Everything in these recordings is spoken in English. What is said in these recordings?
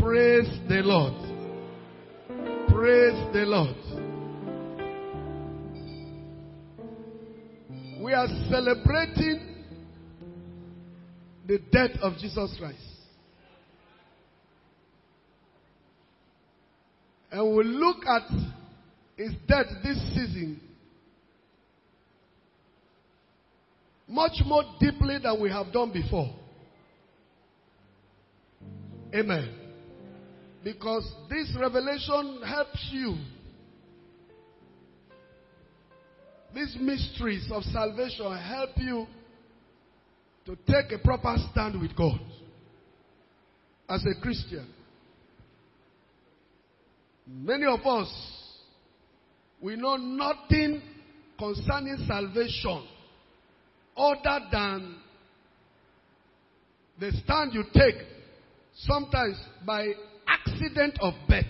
Praise the Lord. Praise the Lord. We are celebrating the death of Jesus Christ. And we'll look at his death this season much more deeply than we have done before. Amen. Because this revelation helps you. These mysteries of salvation help you to take a proper stand with God as a Christian. Many of us, we know nothing concerning salvation other than the stand you take sometimes by accident of birth.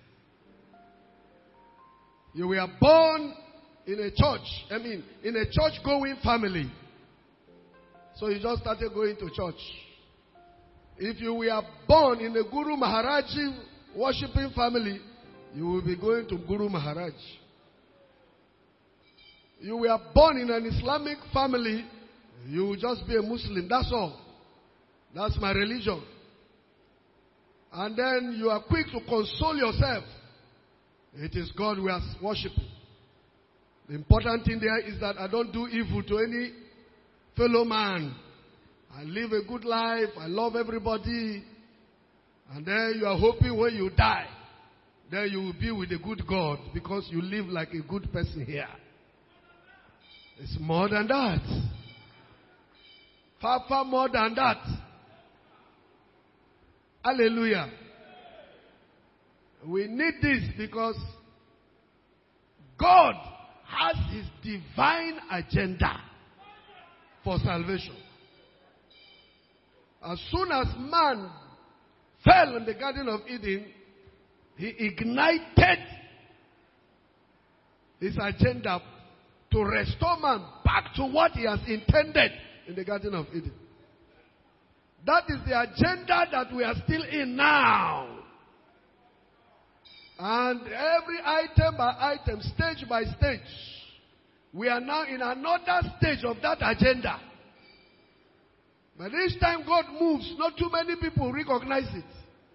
You were born in a church, in a church-going family. So you just started going to church. If you were born in a Guru Maharaji worshipping family, you will be going to Guru Maharaj. You were born in an Islamic family, you will just be a Muslim. That's all. That's my religion. And then you are quick to console yourself. It is God we are worshiping. The important thing there is that I don't do evil to any fellow man. I live a good life. I love everybody. And then you are hoping when you die, then you will be with a good God because you live like a good person here. It's more than that. Far, far more than that. Hallelujah. We need this because God has his divine agenda for salvation. As soon as man fell in the Garden of Eden, he ignited his agenda to restore man back to what he has intended in the Garden of Eden. That is the agenda that we are still in now. And every item by item, stage by stage, we are now in another stage of that agenda. But each time God moves, not too many people recognize it.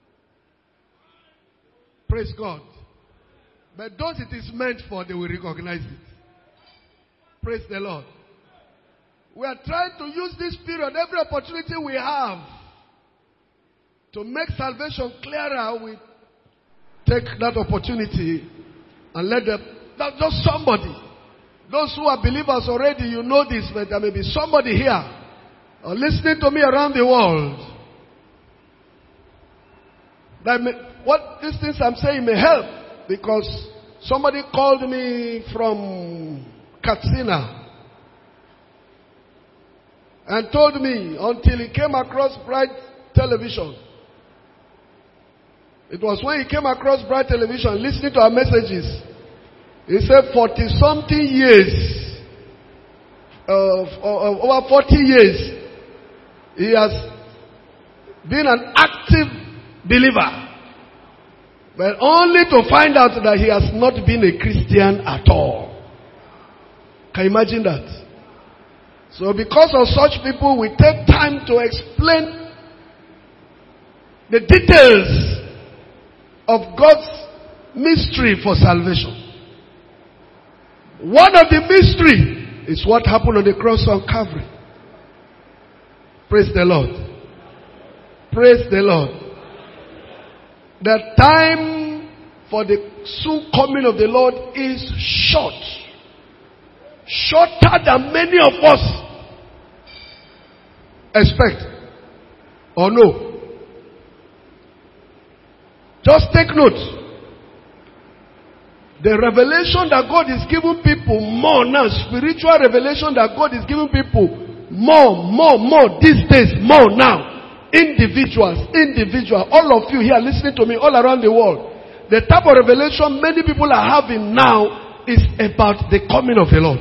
Praise God. But those it is meant for, they will recognize it. Praise the Lord. We are trying to use this period, every opportunity we have, to make salvation clearer. We take that opportunity and let them, just somebody, those who are believers already, you know this, but there may be somebody here or listening to me around the world. What these things I'm saying may help, because somebody called me from Katsina and told me until he came across Bright Television. It was when he came across Bright Television, listening to our messages. He said 40-something years, over 40 years, he has been an active believer. But only to find out that he has not been a Christian at all. Can you imagine that? So because of such people, we take time to explain the details of God's mystery for salvation. One of the mystery is what happened on the cross on Calvary. Praise the Lord. Praise the Lord. The time for the soon coming of the Lord is short. Shorter than many of us expect or know. Just take note. The revelation that God is giving people more now, spiritual revelation that God is giving people more these days, more now. Individuals, all of you here listening to me all around the world. The type of revelation many people are having now is about the coming of the Lord.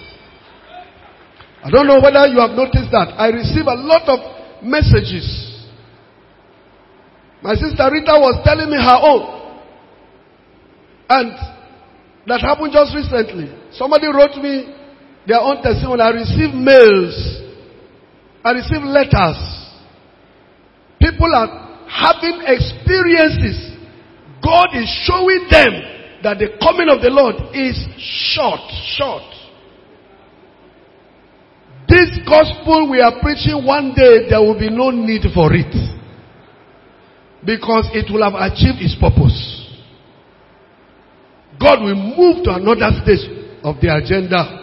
I don't know whether you have noticed that. I receive a lot of messages My sister Rita was telling me her own. And that happened just recently. Somebody wrote me their own testimony. I received mails. I received letters. People are having experiences. God is showing them that the coming of the Lord is short. This gospel we are preaching, one day there will be no need for it. Because it will have achieved its purpose. God will move to another stage of the agenda.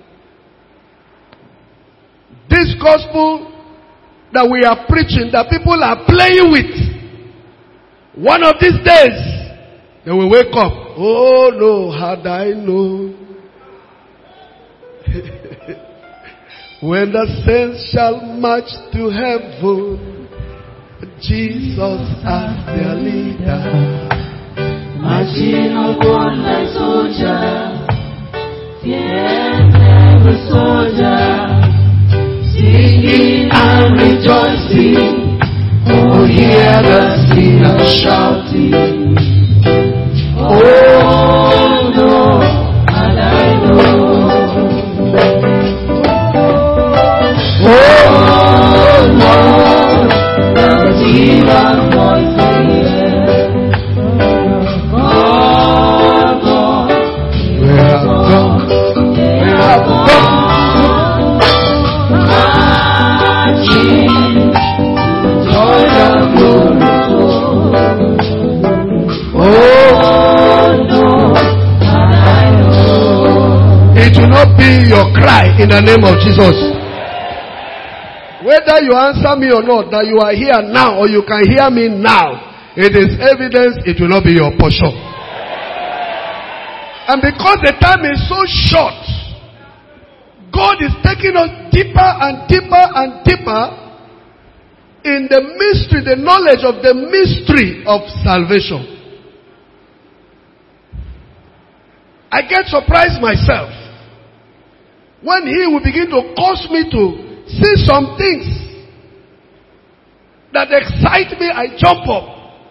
This gospel that we are preaching, that people are playing with, one of these days, they will wake up. Oh no, had I known. When the saints shall march to heaven, Jesus as their leader. Marching upon like soldier, fear every soldier, singing and rejoicing. Oh, hear the singers shouting. Oh no, and I know. Oh Lord, the demon voice here. It will not be your cry in the name of Jesus. Whether you answer me or not, that you are here now or you can hear me now, it is evidence it will not be your portion. And because the time is so short, God is taking us deeper and deeper and deeper in the mystery, the knowledge of the mystery of salvation. I get surprised myself when He will begin to cause me to see some things that excite me. I jump up.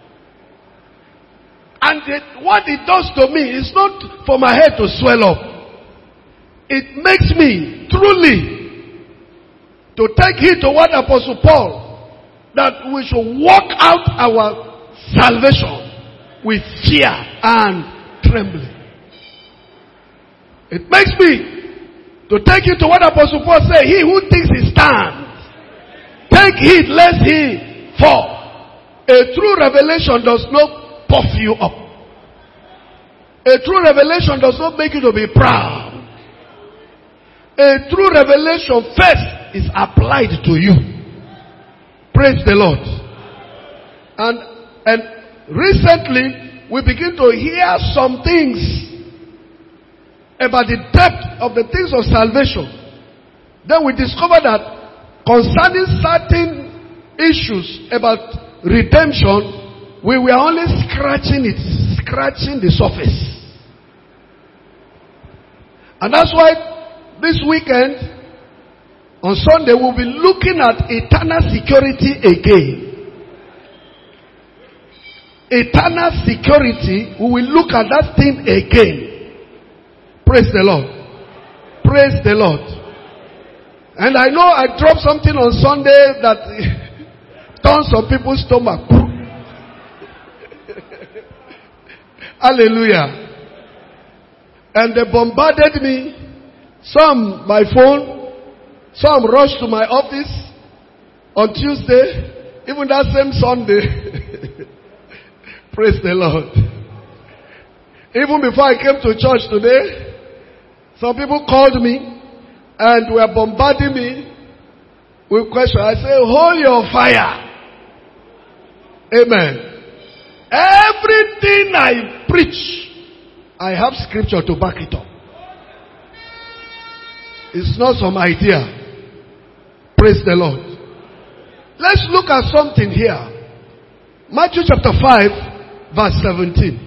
And what it does to me is not for my head to swell up. It makes me truly to take heed to what Apostle Paul, that we should walk out our salvation with fear and trembling. It makes me to take you to what Apostle Paul said, he who thinks he stands, take heed lest he fall. A true revelation does not puff you up. A true revelation does not make you to be proud. A true revelation first is applied to you. Praise the Lord. And recently we begin to hear some things about the depth of the things of salvation. Then we discover that concerning certain issues about redemption, we were only scratching the surface. And that's why this weekend, on Sunday, we'll be looking at eternal security again. Eternal security, we will look at that thing again. Praise the Lord. Praise the Lord. And I know I dropped something on Sunday that turned some people's stomach. Hallelujah. And they bombarded me. Some by phone. Some rushed to my office on Tuesday. Even that same Sunday. Praise the Lord. Even before I came to church today, some people called me and were bombarding me with questions. I say, hold your fire. Amen. Everything I preach, I have scripture to back it up. It's not some idea. Praise the Lord. Let's look at something here. Matthew chapter 5, verse 17.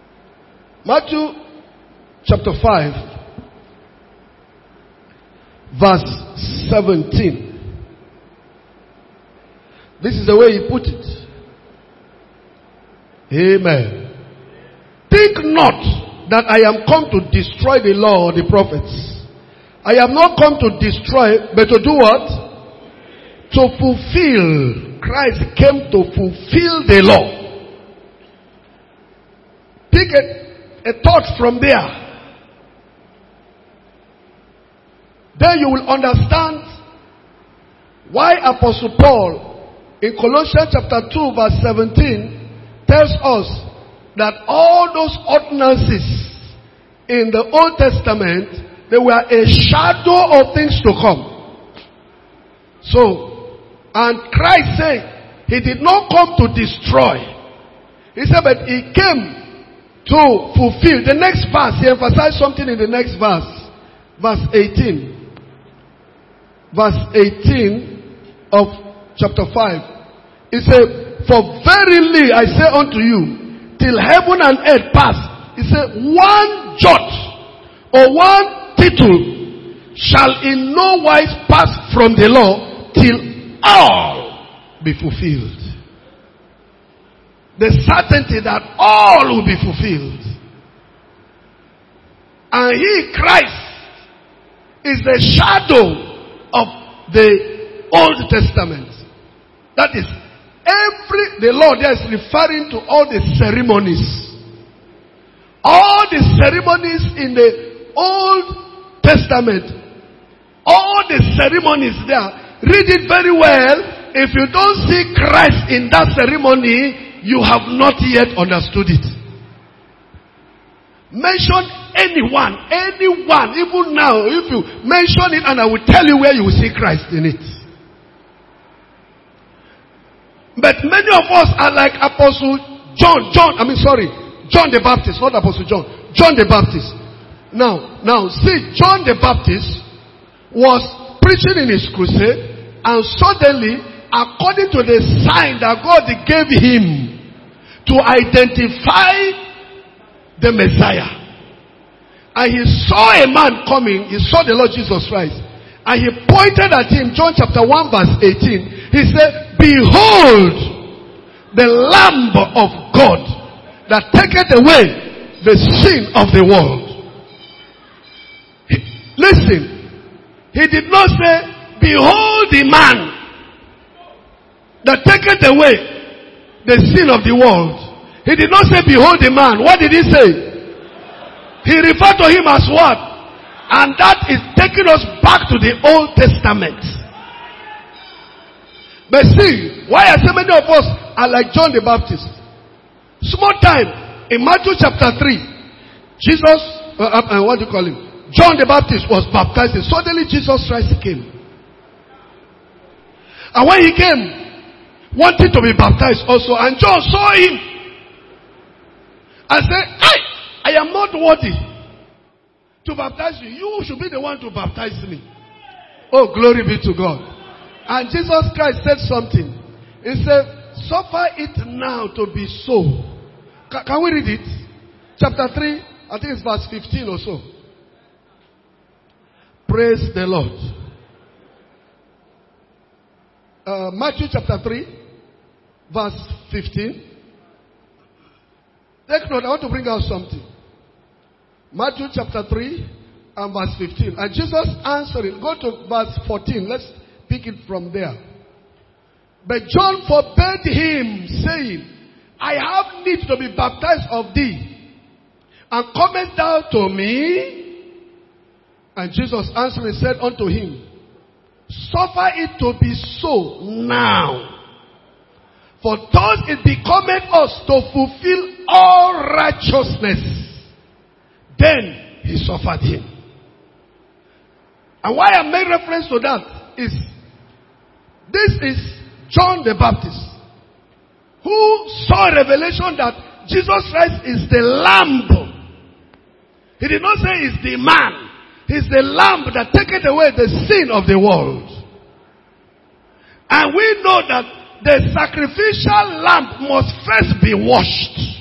Matthew chapter 5, verse 17. This is the way he put it. Amen. Think not that I am come to destroy the law or the prophets. I am not come to destroy, but to do what? To fulfill. Christ came to fulfill the law. Take a thought from there. Then you will understand why Apostle Paul in Colossians chapter 2 verse 17 tells us that all those ordinances in the Old Testament, they were a shadow of things to come. So, and Christ said he did not come to destroy. He said, but he came to fulfill. The next verse, he emphasized something in the next verse. Verse 18. Verse 18 of chapter 5. He said, for verily I say unto you, till heaven and earth pass. He said, one jot or one tittle shall in no wise pass from the law till all be fulfilled. The certainty that all will be fulfilled. And he, Christ, is the shadow of the Old Testament. That is, the Lord there is referring to all the ceremonies. All the ceremonies in the Old Testament. All the ceremonies there. Read it very well. If you don't see Christ in that ceremony, you have not yet understood it. Mention anyone, even now, if you mention it, and I will tell you where you will see Christ in it. But many of us are like Apostle John the Baptist, not Apostle John. John the Baptist. Now, see, John the Baptist was preaching in his crusade, and suddenly, according to the sign that God gave him to identify the Messiah, and he saw a man coming, he saw the Lord Jesus Christ, and he pointed at him, John chapter 1 verse 18, he said, behold, the Lamb of God that taketh away the sin of the world. Listen, he did not say, behold the man that taketh away the sin of the world. He did not say, behold the man. What did he say? He referred to him as what? And that is taking us back to the Old Testament. But see, why are so many of us are like John the Baptist? Small time, in Matthew chapter 3, Jesus, what do you call him? John the Baptist was baptized. Suddenly Jesus Christ came. And when he came, wanted to be baptized also, and John saw him and said, I am not worthy to baptize you. You should be the one to baptize me. Oh, glory be to God. And Jesus Christ said something. He said, suffer it now to be so. Can we read it? Chapter 3, I think it's verse 15 or so. Praise the Lord. Matthew chapter 3, verse 15. Take note, I want to bring out something. Matthew chapter 3 and verse 15. And Jesus answering, go to verse 14. Let's pick it from there. But John forbade him, saying, I have need to be baptized of thee, and comest thou to me? And Jesus answering said unto him, suffer it to be so now. For thus it becometh us to fulfill all righteousness. Then he suffered him. And why I made reference to that is, this is John the Baptist, who saw a revelation that Jesus Christ is the Lamb. He did not say he's the man. He's the Lamb that taketh away the sin of the world. And we know that the sacrificial lamb must first be washed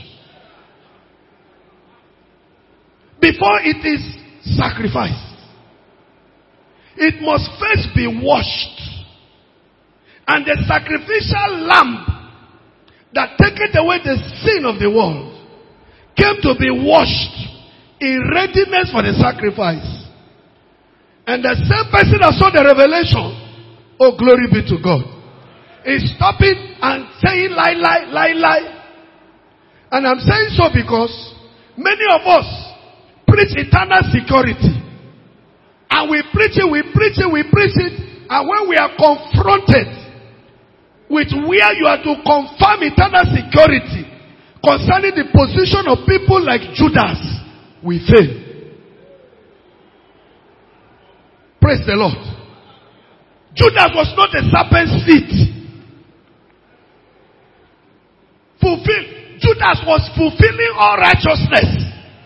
before it is sacrificed. it must first be washed. And the sacrificial lamb that taketh away the sin of the world came to be washed in readiness for the sacrifice. And the same person that saw the revelation, oh glory be to God, is stopping and saying lie. And I'm saying so because many of us preach eternal security. And we preach it. And when we are confronted with where you are to confirm eternal security concerning the position of people like Judas, we fail. Praise the Lord. Judas was not a serpent's seed. Judas was fulfilling all righteousness.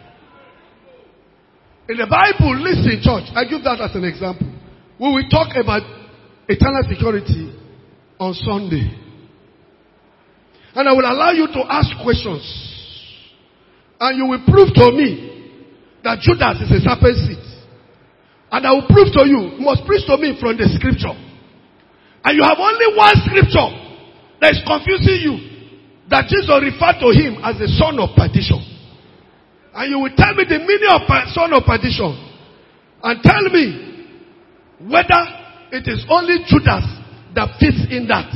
In the Bible, listen, church, I give that as an example. We will talk about eternal security on Sunday. And I will allow you to ask questions. And you will prove to me that Judas is a serpent seed. And I will prove to you must preach to me from the scripture. And you have only one scripture that is confusing you. That Jesus referred to him as the son of perdition. And you will tell me the meaning of son of perdition. And tell me whether it is only Judas that fits in that.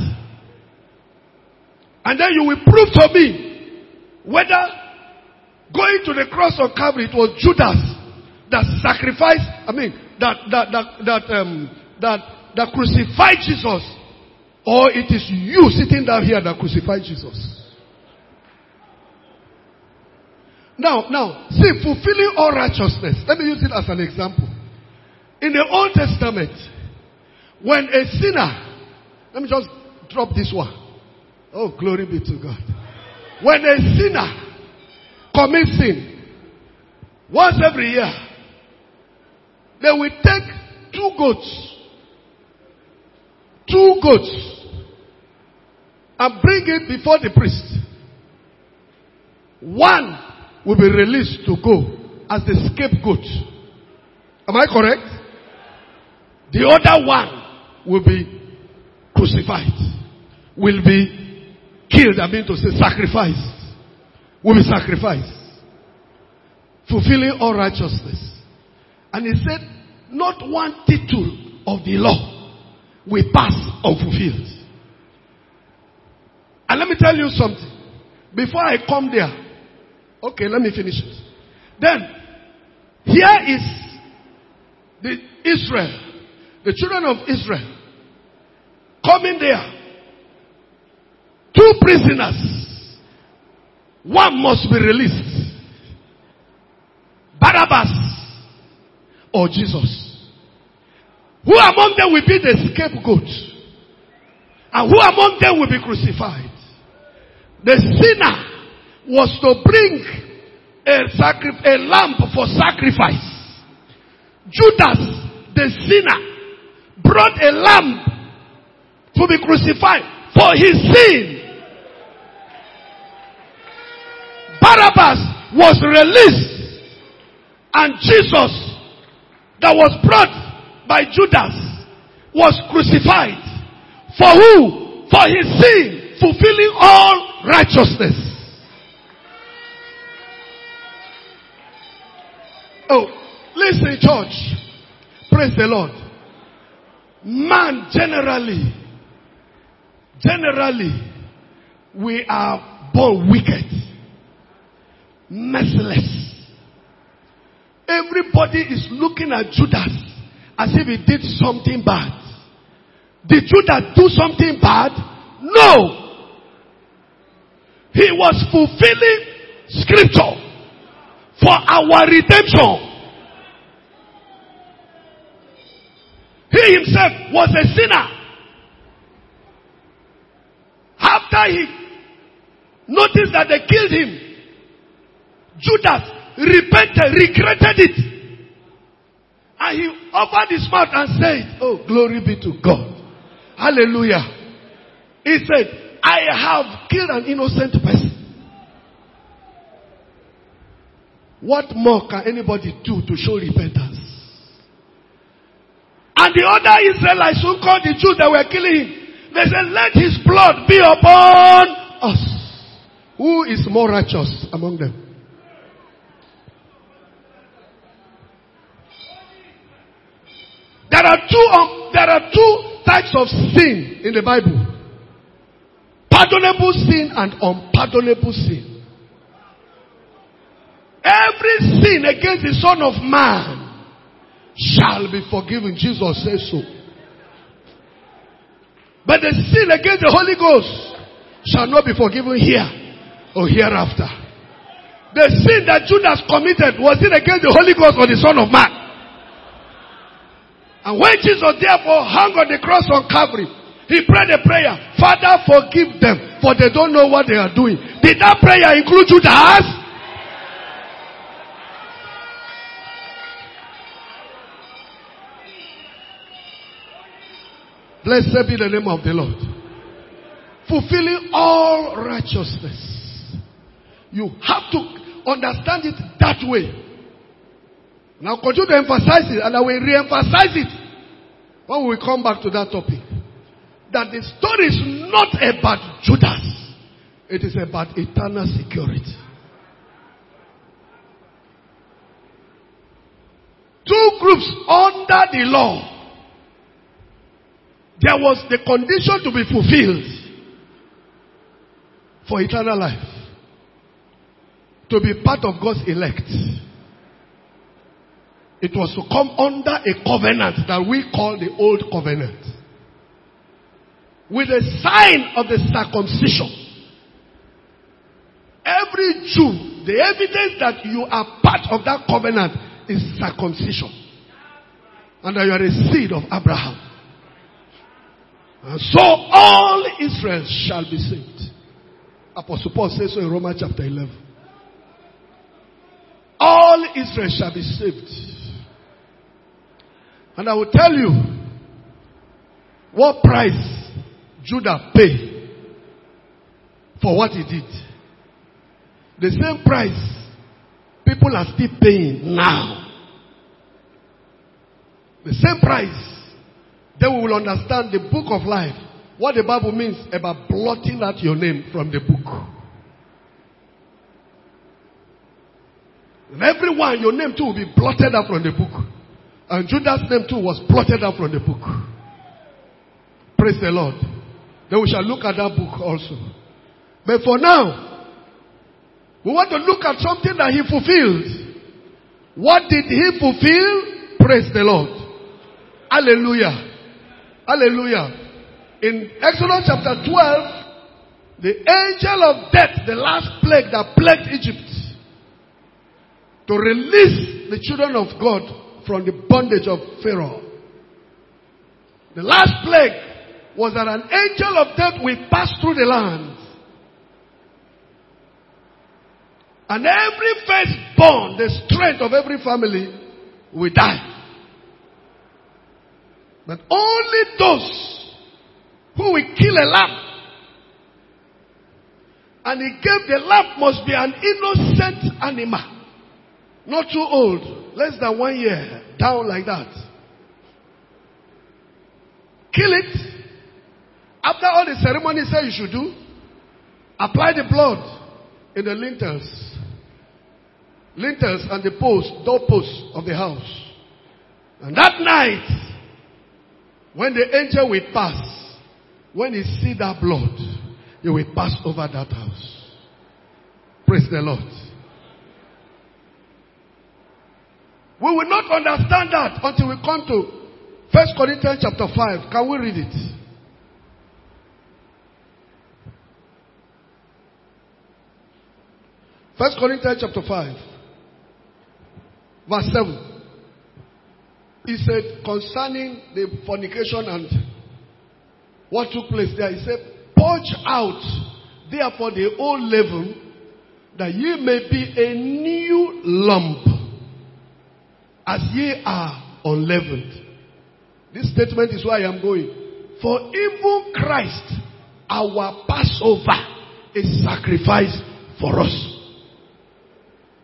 And then you will prove to me whether going to the cross of Calvary it was Judas that sacrificed, that crucified Jesus, or it is you sitting down here that crucified Jesus. Now, see, fulfilling all righteousness. Let me use it as an example. In the Old Testament, when a sinner, let me just drop this one. Oh, glory be to God. When a sinner commits sin, once every year, they will take two goats, and bring it before the priest. One will be released to go as the scapegoat. Am I correct? The other one will be crucified. Will be killed, sacrificed. Will be sacrificed. Fulfilling all righteousness. And he said, not one tittle of the law will pass unfulfilled. And let me tell you something. Before I come there, okay, let me finish it. Then, here is the children of Israel, coming there. Two prisoners. One must be released. Barabbas or Jesus. Who among them will be the scapegoat? And who among them will be crucified? The sinner was to bring a lamb for sacrifice. Judas, the sinner, brought a lamb to be crucified for his sin. Barabbas was released, and Jesus, that was brought by Judas, was crucified. For who? For his sin, fulfilling all righteousness. Oh, listen, church. Praise the Lord. Man, generally, we are born wicked, merciless. Everybody is looking at Judas as if he did something bad. Did Judas do something bad? No. He was fulfilling scripture for our redemption. He himself was a sinner. After he noticed that they killed him, Judas repented, regretted it. And he opened his mouth and said, oh, glory be to God. Hallelujah. He said, I have killed an innocent person. What more can anybody do to show repentance? And the other Israelites who called the Jews that were killing him, they said, let his blood be upon us. Who is more righteous among them? There are two types of sin in the Bible. Pardonable sin and unpardonable sin. Every sin against the Son of Man shall be forgiven. Jesus says so. But the sin against the Holy Ghost shall not be forgiven here or hereafter. The sin that Judas committed, was it against the Holy Ghost or the Son of Man? And when Jesus therefore hung on the cross on Calvary, he prayed a prayer, Father, forgive them, for they don't know what they are doing. Did that prayer include Judas? Blessed be the name of the Lord. Fulfilling all righteousness. You have to understand it that way. Now continue to emphasize it, and I will re-emphasize it when we come back to that topic. That the story is not about Judas. It is about eternal security. Two groups under the law. There was the condition to be fulfilled for eternal life. To be part of God's elect. It was to come under a covenant that we call the Old Covenant. With a sign of the circumcision. Every Jew, the evidence that you are part of that covenant is circumcision. And that you are a seed of Abraham. And so all Israel shall be saved. Apostle Paul says so in Romans chapter 11. All Israel shall be saved. And I will tell you what price Judah paid for what he did. The same price people are still paying now. The same price. Then we will understand the book of life. What the Bible means about blotting out your name from the book. And everyone, your name too will be blotted out from the book. And Judas' name too was blotted out from the book. Praise the Lord. Then we shall look at that book also. But for now, we want to look at something that he fulfilled. What did he fulfill? Praise the Lord. Hallelujah. Hallelujah. In Exodus chapter 12, the angel of death, the last plague that plagued Egypt, to release the children of God from the bondage of Pharaoh. The last plague was that an angel of death will pass through the land. And every firstborn, the strength of every family, will die. But only those who will kill a lamb. And he gave the lamb must be an innocent animal. Not too old. Less than 1 year. Down like that. Kill it. After all the ceremony said you should do, apply the blood in the lintels. Lintels and the posts, doorposts of the house. And that night, when the angel will pass, when he see that blood, he will pass over that house. Praise the Lord. We will not understand that until we come to 1 Corinthians chapter 5. Can we read it? First Corinthians chapter 5. Verse 7. He said concerning the fornication and what took place there. He said, purge out therefore the old leaven, that ye may be a new lump, as ye are unleavened. This statement is where I am going. For even Christ, our Passover, is sacrificed for us.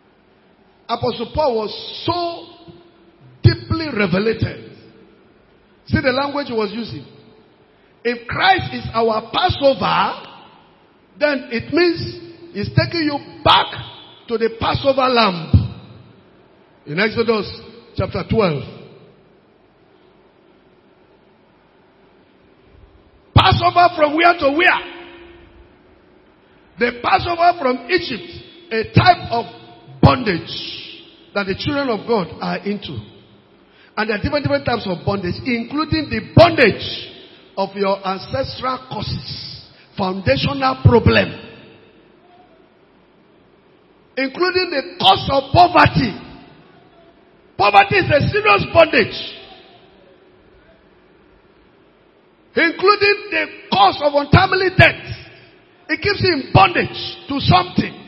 Apostle Paul was so deeply revelated See the language he was using. If Christ is our Passover, then it means he's taking you back to the Passover lamb. In Exodus chapter 12. Passover from where to where? The Passover from Egypt, a type of bondage that the children of God are into. And there are different types of bondage, including the bondage of your ancestral causes, foundational problem, including the cause of poverty. Poverty is a serious bondage, including the cause of untimely death. It keeps you in bondage to something.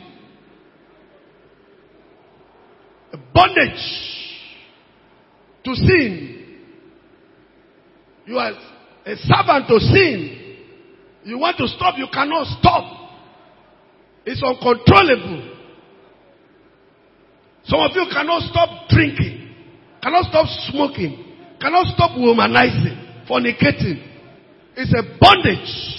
A bondage to sin. You are a servant to sin. You want to stop, you cannot stop. It's uncontrollable. Some of you cannot stop drinking, cannot stop smoking, cannot stop womanizing, fornicating. It's a bondage.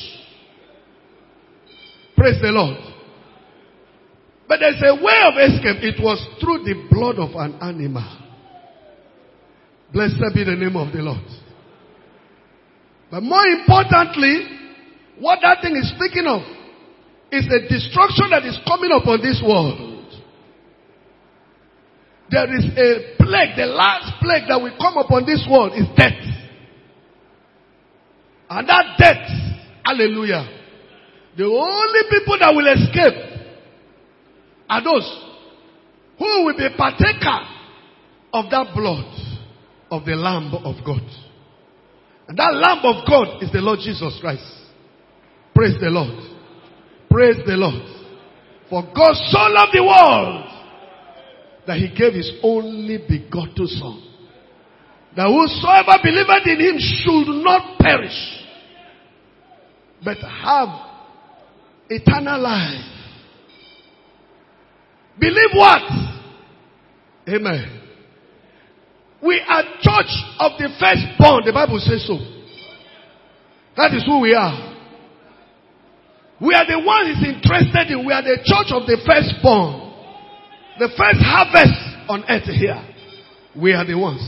Praise the Lord. But there's a way of escape. It was through the blood of an animal. Blessed be the name of the Lord. But more importantly, what that thing is speaking of is a destruction that is coming upon this world. There is a plague. The last plague that will come upon this world is death. And that death, hallelujah, the only people that will escape are those who will be partaker of that blood of the Lamb of God. And that Lamb of God is the Lord Jesus Christ. Praise the Lord. Praise the Lord. For God so loved the world that he gave his only begotten Son, that whosoever believeth in him should not perish, but have eternal life. Believe what? Amen. We are church of the firstborn. The Bible says so. That is who we are. We are the ones he's interested in. We are the church of the firstborn. The first harvest on earth here. We are the ones.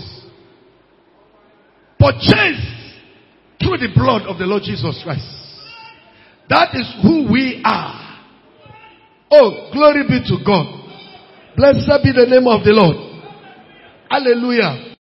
Purchased through the blood of the Lord Jesus Christ. That is who we are. Oh, glory be to God. Blessed be the name of the Lord. Hallelujah.